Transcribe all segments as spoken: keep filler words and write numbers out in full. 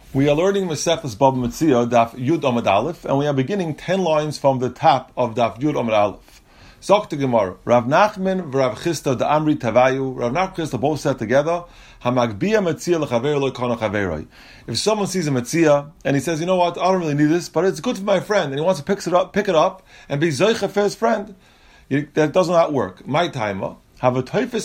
We are learning Masechtas Baba Metzia, Daf Yud Amud Aleph, and we are beginning ten lines from the top of Daf Yud Amud Aleph. Zok to Gemara, Rav Nachman v'Rav Chisda the Amri Tavayu, Rav Nachman and Chisda both said together, Hamagbia Metzia l'chaver lo kana chaveroi. If someone sees a Metzia and he says, you know what, I don't really need this, but it's good for my friend, and he wants to pick it up, pick it up, and be zoicha for his friend, that does not work. My timer. This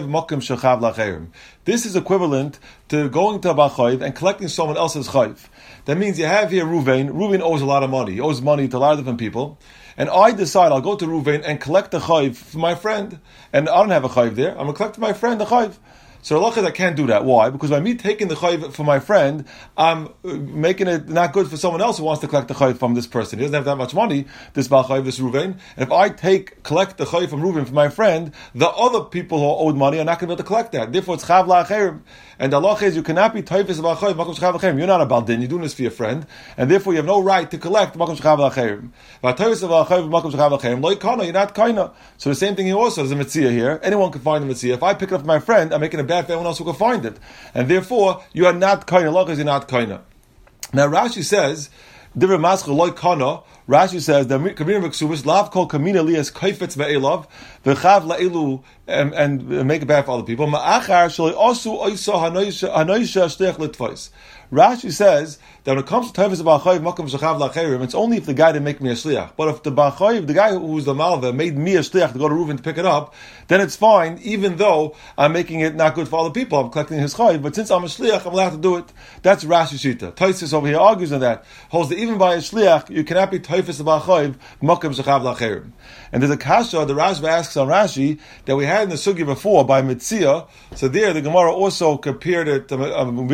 is equivalent to going to a Bachayv and collecting someone else's chayv. That means you have here Ruvain. Ruvain owes a lot of money. He owes money to a lot of different people. And I decide I'll go to Ruvain and collect the chayv for my friend. And I don't have a chayv there. I'm going to collect for my friend the chayv. So Allah I can't do that. Why? Because by me taking the chayv for my friend, I'm making it not good for someone else who wants to collect the chayv from this person. He doesn't have that much money, this Baal Chayv, this Ruvain. And if I take, collect the chayv from Ruvain for my friend, the other people who owed money are not going to be able to collect that. Therefore, it's chav la'acherim. And Allah says you cannot be taifis of chayv, makom shechav la'acherim. You're not a baldin. You're doing this for your friend. And therefore, you have no right to collect makom shechav la'acherim. V'taifis of chayv, makom shechav la'acherim. Lo kana, you're not kaina. So the same thing here also. There's a Metzia here. Anyone can find a Metzia. If I pick it up for my friend, I'm making it bad for anyone else who can find it, and therefore you are not kaina. Look, you're not kaina. Now Rashi says, "Divrei maschil loy kana." Rashi says the kamina v'ksubis lav kol kamina lias kaifetz ve'elav v'chav la'elu and make it bad for other people. Ma'achar shalei osu oisa hanoisha hanoisha shteich litvos. Rashi says that when it comes to Tevus Ba'achayiv Makom Shechav La'acherim, it's only if the guy didn't make me a shliach. But if the Ba'achayiv, the guy who was the Malva, made me a shliach to go to Reuven to pick it up, then it's fine, even though I'm making it not good for other people. I'm collecting his chayiv, but since I'm a shliach, I'm allowed to do it. That's Rashi Shita. Tosfos over here argues on that. Holds that even by a shliach, you cannot be Tevus Ba'achayiv Makom Shechav La'acherim. And there's a kasha, the Rashba asks on Rashi, that we had in the Sugya before, by Metzia. So there, the Gemara also compared it to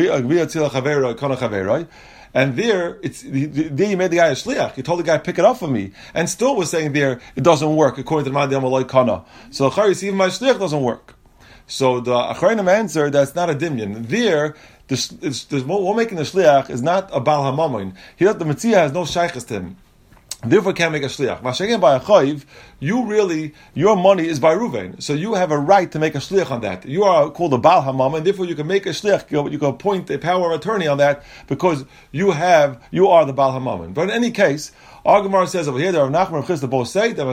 Agbiya Kana Chaveroi. And there, it's there you made the guy a shliach. You told the guy pick it up for me, and still was saying there it doesn't work according to the Ma'adiyam Aloi Kana. So Charis, even my shliach doesn't work. So the Achrayim answered that's not a dimyan. There, the, it's, the one making the shliach is not a Baal Hamamoin. Here, the Metzia has no shaykhs to him. Therefore, can't make a shliach. Mashagen by a chayiv, you really your money is by Ruvain, so you have a right to make a shliach on that. You are called a Baal Hamam, and therefore you can make a shliach. You can appoint a power of attorney on that because you have you are the Baal Hamam. But in any case, our Gemara says over here that Rav Nachman and Rav Chisda both say that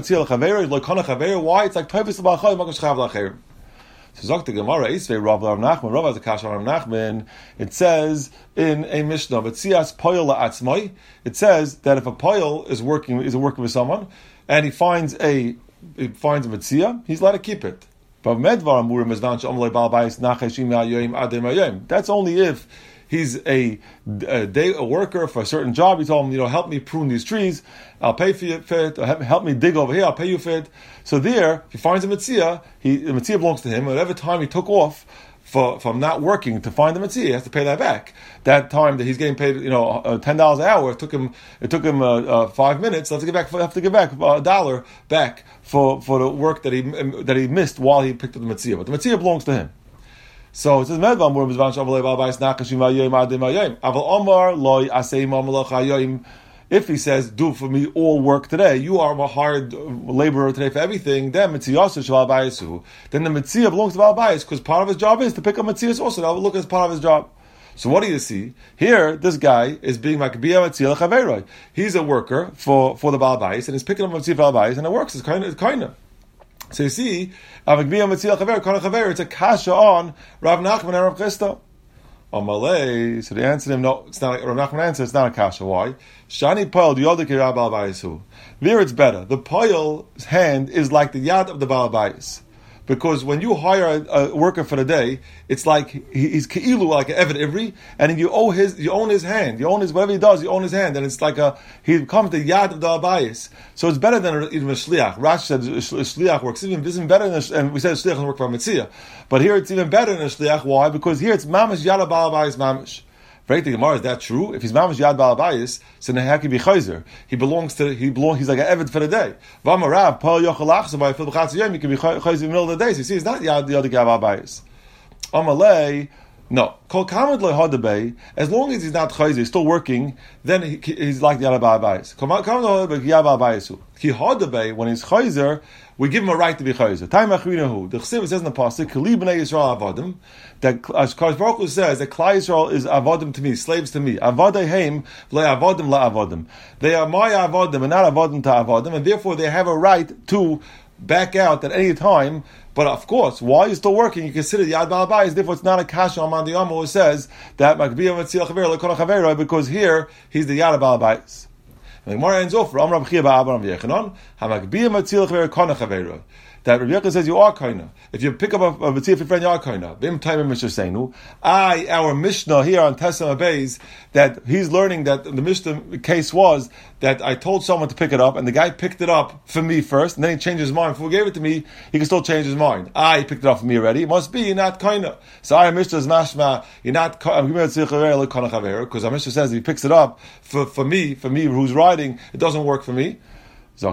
why it's like Tevus Ba'al Chayv Makom Shechav La'acherim. So Zok the Gemara Isvei Rav Rav Nachman Rav has a kasha Rav Nachman. It says in a Mishnah, but Tzias Poyel La'atzmai. It says that if a Poyel is working is working with someone and he finds a he finds a Metzia, he's allowed to keep it. But Medvar Amurim is Van Shamlei Baal Bayis Nachashim Yayim Adem Yayim. That's only if he's a, a day a worker for a certain job. He told him, you know, help me prune these trees. I'll pay for it. For it. Help me dig over here. I'll pay you for it. So there, if he finds a Metzia, he, the Metzia belongs to him. Whatever time he took off for, from not working to find the Metzia, he has to pay that back. That time that he's getting paid, you know, uh, ten dollars an hour, it took him, it took him uh, uh, five minutes. Let's get back, have to give back a dollar back for, for the work that he that he missed while he picked up the Metzia. But the Metzia belongs to him. So it says, Medvam Murim Zvan Shavalei Balbais Nakashim Ayim Adim Ayim. Aval Omar Loi Aseim Amalach Ayim. If he says, do for me all work today, you are a hard laborer today for everything, then Mitziyasa Shaval Bayasu. Then the Mitziyah belongs to Balbais, because part of his job is to pick up Mitziyas also. That will look as part of his job. So what do you see? Here, this guy is being Makbiyah Mitziyah Chaveroi. He's a worker for, for the Balbais, and he's picking up Mitziyah Balbais, and it works. It's kind of, it's kind of. So you see, it's a kasha on Rav Nachman and Rav Chisda. On Malay, so they answered him, no, it's not, Rav Nachman answered, it's not a kasha. Why? Shani Poyel, the Yodik Yad Baal Bayis. There it's better. The Poyel's hand is like the Yad of the Baal Bayis. Because when you hire a, a worker for the day, it's like he, he's keilu, like an Eved Ivri, and you owe his, you own his hand, you own his whatever he does, you own his hand, and it's like a he becomes the yad of the abayis. So it's better than even a shliach. Rashi said a shliach works even, even better than, a, and we said a shliach doesn't work for a mitzvah, but here it's even better than a shliach. Why? Because here it's mamish yad of abayis mamish. Right, the Gemara, is that true? If he's mamish yad balabayis, so then how can he be chayzer? He belongs to he belong. He's like an eved for the day. V'amarav paul yochalach. So by fil b'chatz yom, he can be chayzer in the middle of the day. So you see, it's not yad the other balabayis. Amalei No. Kol kamad lo hadabei, as long as he's not chayzer, he's still working, then he, he's like the Yad Ba'abayis. Kol kamad lo hadabei, Yad Ba'abayisu. Ki hadabei, when he's chayzer, we give him a right to be chayzer. Time achrinahu. The Chesiv says in the pasuk, Kli b'nei Yisrael avadim, that as Kadosh Baruch Hu says that Klal Yisrael is avadim to me, slaves to me. Avadei heim, v'le avadim la avadim. They are my avadim and not avadim to avadim, and therefore they have a right to back out at any time. But of course, while you're still working, you consider the Yad Ba'abayis. Therefore, it's not a kasha on the Yom who says that Makbiyah Matzil Chaver Lekol Chaver, because here he's the Yad Ba'abayis. And the Gemara ends off for Amar B'chia Ba'abar Yechanan Hamakbiyah Matzil Chaver Kona Chaver. That Rabbi Yechanan says you are kaina. If you pick up a, a Matzil for your friend, you are kaina. Bim Taimim Mishnah Seinu. I, our Mishnah here on Tesam Abayz, that he's learning that the Mishnah case was that I told someone to pick it up, and the guy picked it up for me first, and then he changed his mind. Before he gave it to me, he can still change his mind. I picked it up for me already. It must be you're not kaina. So our Mishnah is mashma. You're not kaina because our Mishnah says if he picks it up for, for me, for me who's riding, it doesn't work for me. There,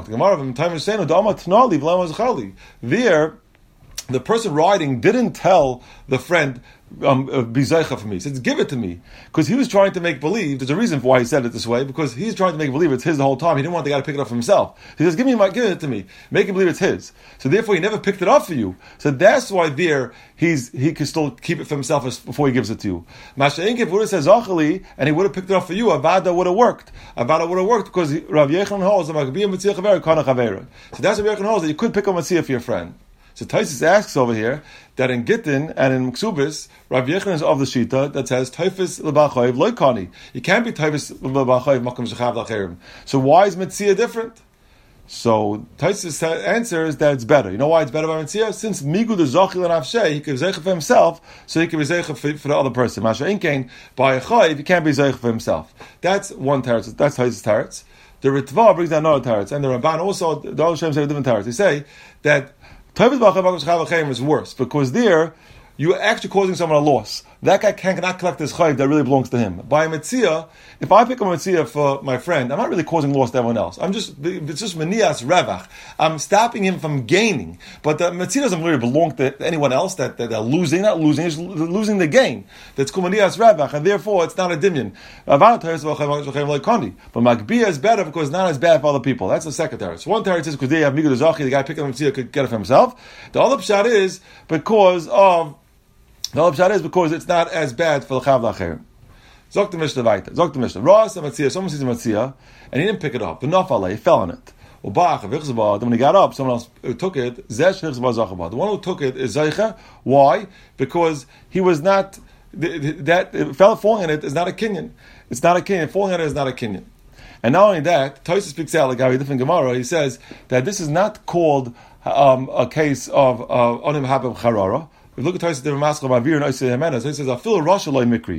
the person riding didn't tell the friend, um, uh, be zeicha for me. He said, give it to me. Because he was trying to make believe, there's a reason for why he said it this way, because he's trying to make believe it's his the whole time. He didn't want the guy to pick it up for himself. He says, give me my, give it to me. Make him believe it's his. So therefore he never picked it up for you. So that's why there, he's, he can still keep it for himself as, before he gives it to you. Masha'ink, if he would have said zachali, and he would have picked it up for you, Avada would have worked. Avada would have worked, because Rav Yechon holds, so that's Rav Yechon holds, that you could pick up Matziyah for your friend. So Taisus asks over here that in Gittin and in Ksubis, Rav Yechon is of the Shita that says Taifis l'bachayiv loikani. You can't be Taifis l'bachayiv makam shechav l'acherim. So why is Metzia different? So Taisus answers that it's better. You know why it's better by Metzia? Since Migu the Zachil and Avshei, he can be zeicha for himself, so he can be zeicha for, for the other person. Masha Inkain, by a chayiv, he can't be zeicha for himself. That's one teretz. That's Taisus teretz. The Ritva brings down another teretz, and the Ramban also, the other Shem say a different teretz. They say that Taifis b'achayiv makam shechav l'acherim is worse, because there, you're actually causing someone a loss. That guy cannot collect his chayiv that really belongs to him. By a metzia, if I pick up a metzia for my friend, I'm not really causing loss to everyone else. I'm just, it's just menias revach. I'm stopping him from gaining. But the metzia doesn't really belong to anyone else that, that they're losing, not losing, it's losing the gain. That's called menias revach, and therefore it's not a dimyon. But Magbiyah is better because it's not as bad for other people. That's the second teretz. So one teretz is because they have Migu the Zachi, the guy picking up a metzia could get it for himself. The other pshat is because of The other pshat is because it's not as bad for the chav l'acherim. Zok the Mishnah weiter. Zok the Mishnah. Ras a matzia. Someone sees a matzia and he didn't pick it up. The nafalei, he fell on it. Then when he got up, someone else took it. Zesh zachabah. The one who took it is zeicha. Why? Because he was not that fell falling on it is not a kinyan. It's not a kinyan. Falling on it is not a kinyan. And not only that, Tosfos speaks out like a different Gemara. He says that this is not called um, a case of onim habab charara. If you look at Tosfos the Ramaskal Mavir and Oisei Hemena, so he says, "I feel a rasha loy mikri."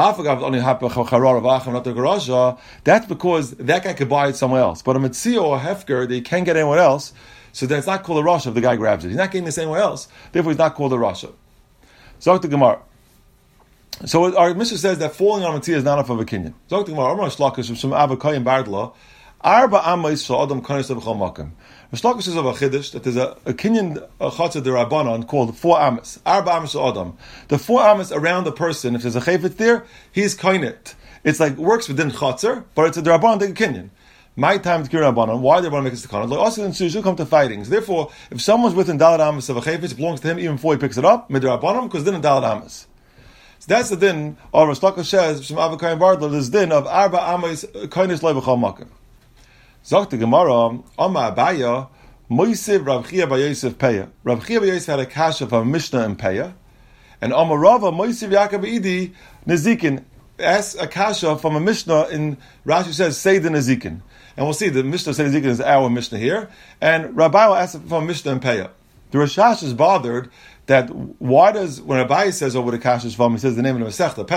That's because that guy could buy it somewhere else. But a mitzia or a hefker that he can't get anywhere else, so then it's not called a rasha if the guy grabs it. He's not getting this anywhere else. Therefore, he's not called a rasha. Zok the Gemara. So our Mishnah says that falling on a mitzia is not enough of a kinyan. Zok the Gemara. Amar Shlakish from Avakayim Bardla. Arba Amais for Adam Kanis of Chol Makom. Shlakish says of a chiddush that there's a, a kinyan chatzah derabanan called four amas. Arba amas Adam. The four amas around the person. If there's a chayfet there, he's kainit. It's like works within chatzah, but it's a derabanan like a kinyan. My time to kirin rabbanon. Why the rabbanon makes the kainit? Like also in should come to fightings. Therefore, if someone's within dalad amas of a chayfet, it belongs to him even before he picks it up. Midrabanan because then in dalad amas. So that's the din. Or Shlakish says from Avakayim Bardla. This din of arba amas kainis loy b'chol makom. Zok the Gemara, Amma Abaya, Moisiv Rav Chia Bar Yosef Peya. Rav Chia Bar Yosef had a kasha from Mishnah and Peya, and Amma Rava Moisiv Yaakov Idi Nezikin asks a kasha from a Mishnah in Rashi says say the Nezikin, and we'll see the Mishnah say Nezikin is our Mishnah here, and Rabbi asks from Mishnah and Peya. The Rashash is bothered that why does when Rabbi says over the kasha is from he says the name of the Masechta Peya.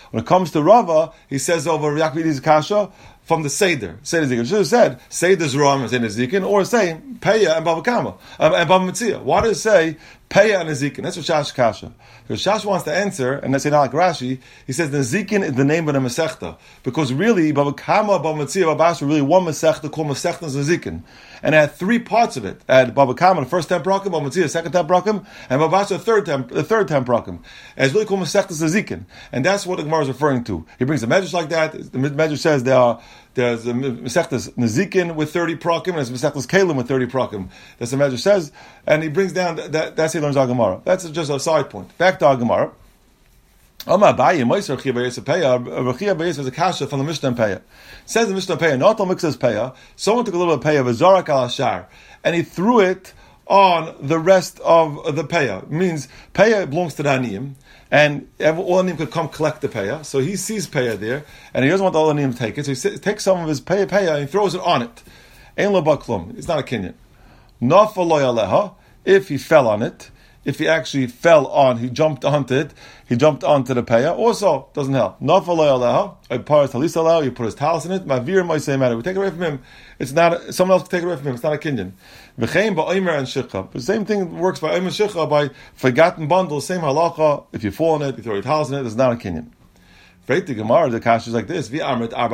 When it comes to Rava, he says over Yaakov Idi's kasha from the Seder. Seder Zikin. Should have said Seder's Ram and Seder Zikin, or say Peya and Bava Kama um, and Bava Metzia. Why does it say Peya and Zikin? That's what Shash kasha. Because Shash wants to answer, and let's say not like Rashi. He says the Zikin is the name of the Masechta, because really Bava Kama, Bava Metzia, Bava Basra are really one Masechta called Masechta Zikin, and it had three parts of it. It had Bava Kama, the first ten prakim, Bava Metzia, the second ten prakim, and Bava Basra, the third ten, the third ten prakim. And it's really called Masechta Zikin, and that's what the Gemara is referring to. He brings a medrash like that. The medrash says there are there's a Masechtas Nezikin with thirty prakim, and there's Masechtas Kalim with thirty prakim. That's the medrash says, and he brings down that. That's how he learns our Gemara. That's just a side point. Back to our Gemara. Omar Abaye, Meiser Rechia Beis Peya, Rechia Beis was a kasha from the Mishnah Peya. Says the Mishnah Peya, not all mixes Peya. Someone took a little bit of Peya, V'zarak al Ashar, and he threw it on the rest of the Peya. It means Peya belongs to the Aniyim, and all Aniyim could come collect the Peya. So he sees Peya there, and he doesn't want all Aniyim to take it. So he takes some of his Peya Peya and he throws it on it. Ein lo baklum. It's not a kinyan. Nafal lo yaleha. If he fell on it, if he actually fell on, he jumped onto it, he jumped onto the Peya, also doesn't help. Nafal lo yaleha. I paras talis aleha. You put his talis in it. Mavir might say matter. We take it away from him. It's not. Someone else can take it away from him. It's not a kinyan. V'chein ba'omer and shikha. The same thing works by omer shikha, by forgotten bundle. Same halacha. If you fall on it, you throw your talis in it. It's not a kinyan. Right, the Gemara, the Kash is like this: if we go like a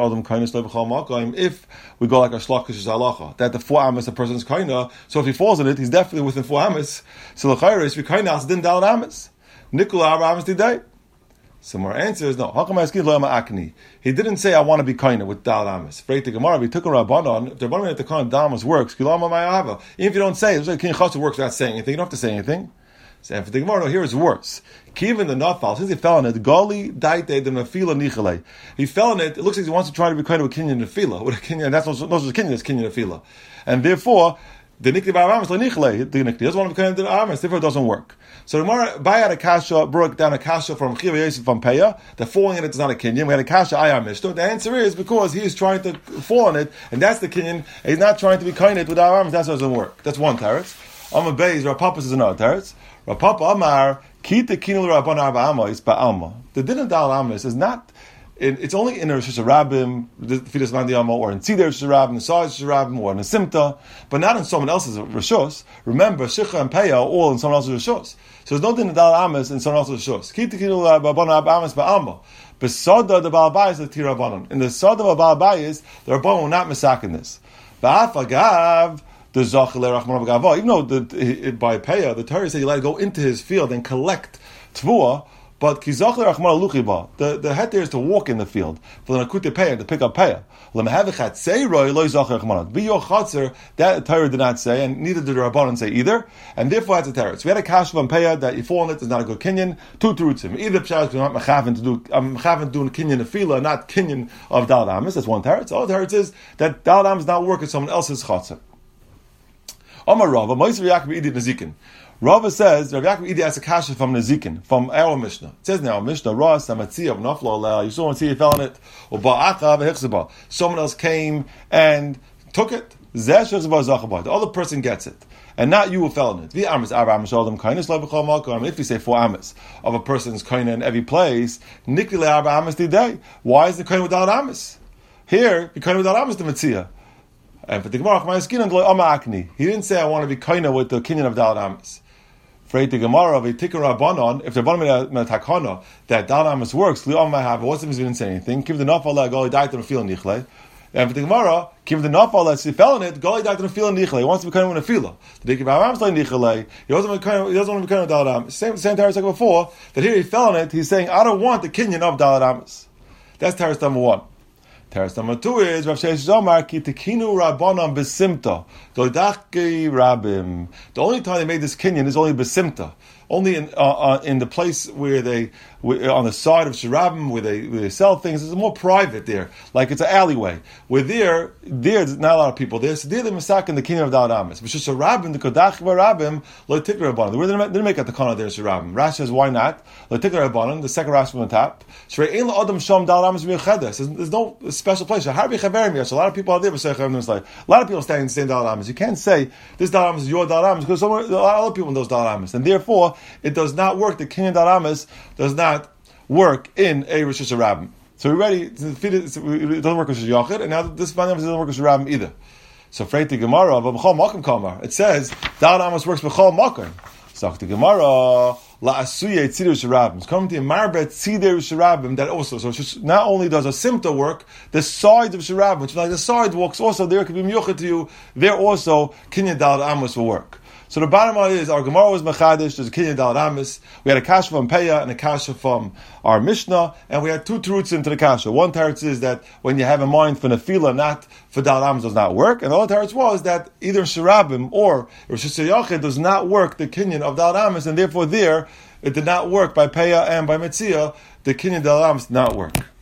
shlakish halacha, that the four amas a person's kaina, so if he falls in it, he's definitely within four amas. So the chayre is if kaina has didn't dalad amas, nikula arba amas today. Some more answers no. He didn't say I want to be kaina with dalad amas. Right, the Gemara, we took a rabbanon. If the rabbanon at the kaina damas works, even if you don't say it, it's like king chassid works without saying anything. You don't have to say anything. So for the Gemara, no, here is worse. Kivin the nafal, since he fell on it, Gali daite the nafila nichale. He fell on it. It looks like he wants to try to be kind of a kinyan nafila. With a kinyan, and that's not just a kinyan. It's kinyan nafila, and therefore the nikli ba'aramis la nichale. The nikli doesn't want to be kind of the aramis. Therefore, it doesn't work. So the Gemara bayad a kasha broke down a kasha from Chiv Yosef from Peya. The falling in it is not a kinyan. We had a kasha ayam mishto. The answer is because he is trying to fall on it, and that's the kinyan. He's not trying to be kind of it with aramis. That doesn't work. That's one teretz. Amma Beis, Rav Papa is another teretz. Rav Papa Amar, Kita Kinul Rabban Arba Amos Ba'alma. The din of Dal Amos is not, it, it's only in a Rosh Hashanah, the Fidas Mandi Amo, or in Tzidar Rosh Hashanah, the Saz Rosh Hashanah, or in a Simta, but not in someone else's Roshos. Remember, Shicha and Peya are all in someone else's Roshos. So there's no din of Dal Amos in someone else's Roshos. Kita Kinul Rabban Arba Amos Ba'alma. Besada the Ba'al is the Tirabanon. In the Sada of Ba'al Bayis, the Rabban will not misakin this. Ba'af Agav, the Zachale Rachman Gava, even though the, by Peya, the Torah said you let it go into his field and collect Tvua, but Kizachale Rachman Luchiba, the the heter is to walk in the field for the Nakute Peya to pick up Peya. Lemhavichat say Roy Loy Zachale Rachman. Be your Chatzer, that Torah did not say, and neither did the Rabbanan say either, and therefore that's a Torah. So we had a kash from Peya that you fall on it is not a good kinyan. Two terutzim. Either Pshaz is not mechaven to do I'm mechaven doing kinyan of fila, not kinyan of Dal Amis. That's one Torah. So the other Torah is that Dal Amis not work at someone else's Chatzer. Amar Rava, Moshe Yaakov Idi Nezikin. Rava says Rav Yaakov Idi has a kasha from Nezikin, from our Mishnah. It says now Mishnah Ras Samatzia Naflo Aleh. You saw him see he fell on it. Or Ba'acha V'Hichzeba. Someone else came and took it. Zeh Shechzeba Zachabah. The other person gets it, and not you who fell on it. The amas Arba Amas Shalom Kainis Leibachal Malkam. If you say four amas of a person's kaina in every place, Nikli Arba Amas Today. Why is the kaina without amas? Here, the kaina without amas the Metzia. And for the Gemara, he didn't say I want to be kaina with the kinyan of Dalad Amas. For the Gemara of a tikkun rabbanon, if the rabbanon made a takana that Dalad Amas works, li might have. What's if he didn't say anything? Give the nafal that gali died to the feel nichle. And for the Gemara, give the nafal that he fell in it, gali died to the feel nichle. He wants to be kaina with a fila. The dikkun rabbanon like nichle. He doesn't want to be kaina with Dalad Amas. Same same Taras like before. That here he fell in it. He's saying I don't want the kinyan of Dalad Amas. That's Taras number one. Teres number two is Rav Sheish Zomar ki tekinu rabbanon besimta doidachki rabim. The only time they made this kinyan is only besimta, only in uh, uh, in the place where they where, on the side of Shirabim where they where they sell things. It's more private there, like it's an alleyway. Where there there's not a lot of people there. So there they masak in the kinyan of Dalad Amas. But Shirabim the kodach rabim lo tikra rabbanon. They didn't, didn't make out the kana there Shirabim. Rashi says why not? Lo tikra rabbanon. The second Rashi from the top. Shre'ein la adam sham Dalad Amas miyachedes. There's no special place. A lot of people out there, a lot of people standing in the same Dalad Amas. You can't say this Dalad Amas is your Dalad Amas because somewhere, a lot of other people in those Dalad Amas, and therefore it does not work. The kinyan Dalad Amas does not work in a Rosh Hashanah. So we're ready. It doesn't work with Yachid, and now this doesn't work with Rabbim either. So Freit the Gemara, but B'chol Makom Kamar. It says Dal Amos works B'chol Makom. So the Gemara La Asuye Tzidei Rabbim. It's coming to Marbet Tzidei Rabbim that also. So it's just, not only does a simta work, the sides of Rabbim, which is like the sidewalks, also there could be miyuchet to you. There also Kinyan Dal Amos will work. So the bottom line is, our Gemara was Mechadish, there's a Kinyan Dal Amos. We had a kasha from Peah and a kasha from our Mishnah, and we had two terutzim into the kasha. One teretz is that when you have a mind for Nefila, not for Dal Amos, does not work. And the other teretz was that either Shirabim or Rosh Hashanah does not work the Kinyan of Dal Amos, and therefore there, it did not work by Peah and by Metzia, the Kinyan Dal Amos did not work.